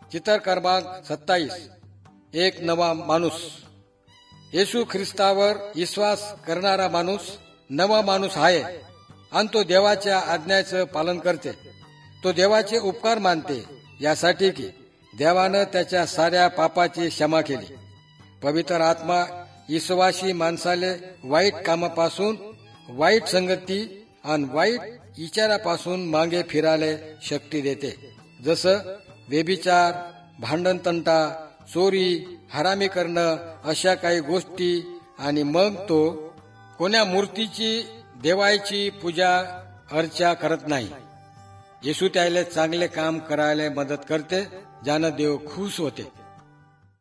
चित्र क्रमांक 27. एक नवा माणूस. येशू ख्रिस्तावर विश्वास करणारा माणूस नवा माणूस आहे आणि तो देवाच्या आज्ञाचं पालन करते. तो देवाचे उपकार मानते यासाठी की देवानं त्याच्या साऱ्या पापाची क्षमा केली. पवित्र आत्मा विश्वासी माणसाले वाईट कामापासून, वाईट संगती आणि वाईट विचारापासून मागे फिरायला शक्ती देते. जसं व्यभिचार, भांडणतंटा, चोरी, हरामी करणं अशा काही गोष्टी. आणि मग तो कोण्या मूर्तीची, देवाची पूजा अर्चा करत नाही. येशू त्याला चांगले काम करायला मदत करते, ज्यानं देव खुश होते.